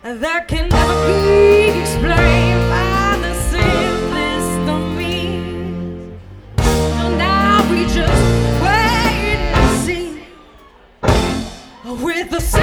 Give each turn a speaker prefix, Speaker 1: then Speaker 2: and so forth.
Speaker 1: that can never be explained by the simplest of means. So now we just wait and see with the